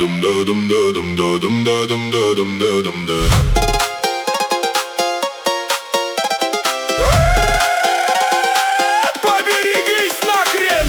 Поберегись нахрен!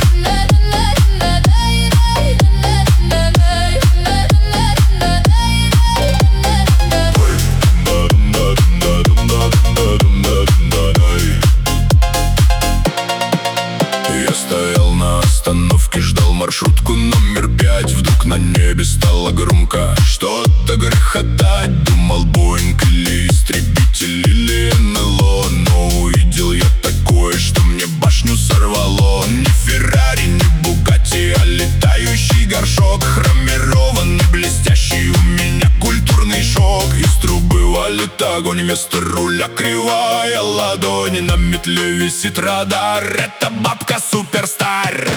Я стоял на остановке, ждал маршрутку номер 5. Вдруг на небе стало громко что-то грохотать. Думал, Боинг или истребитель или НЛО. Но увидел я такое, что мне башню сорвало. Не Феррари, не Бугатти, а летающий горшок. Хромированный, блестящий, у меня культурный шок. Из трубы валит огонь, вместо руля кривая ладонь. На метле висит радар, это бабка суперстар.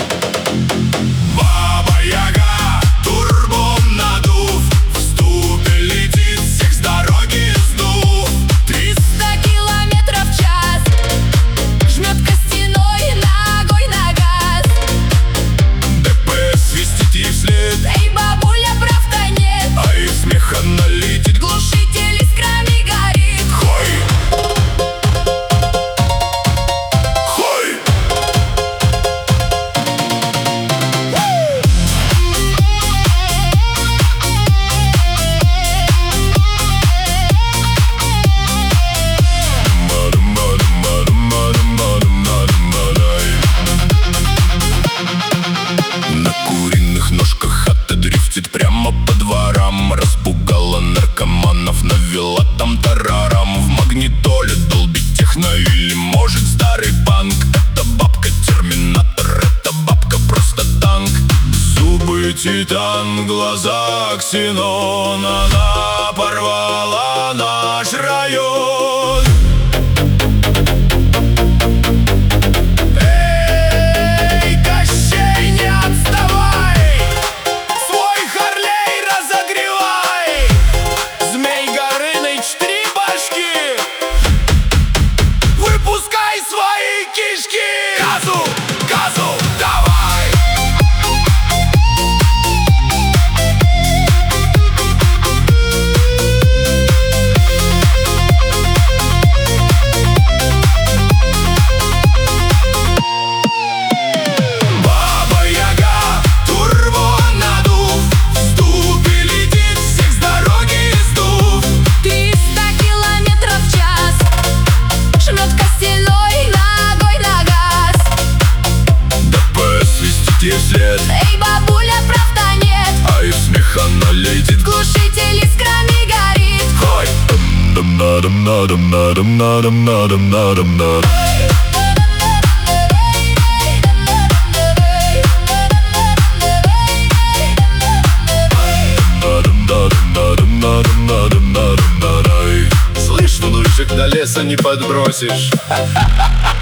Баба-яга, турбом надув, в ступе летит, всех с дороги сдув. 300 километров в час, жмет костяной ногой на газ. ДПС свистит ей вслед, Эй, бабуля, прав-то нет, а из смеха она летит. глушитель искрами горит. Хой! Хой! На куриных ножках дрифтит прямо по дворам. Распугала наркоманов, навела там тарарам. В магнитоле долбит техно или может старый панк. Это бабка терминатор, это бабка просто танк. Зубы титан, глаза ксенон, она порвала наш район. Эй, Кощей, не отставай! Свой Харлей разогревай! Змей Горыныч, 3 башки! Выпускай свои кишки! Газу, газу, давай! Баба-яга, турбо надув, в ступе летит, всех с дороги сдув. 300 километров в час, жмет костяной ногой на газ. ДПС свистит ей вслед, Эй, бабуля, прав-то нет, а из смеха она летит. глушитель искрами горит. Хой! Слышь, внучек, до леса не подбросишь.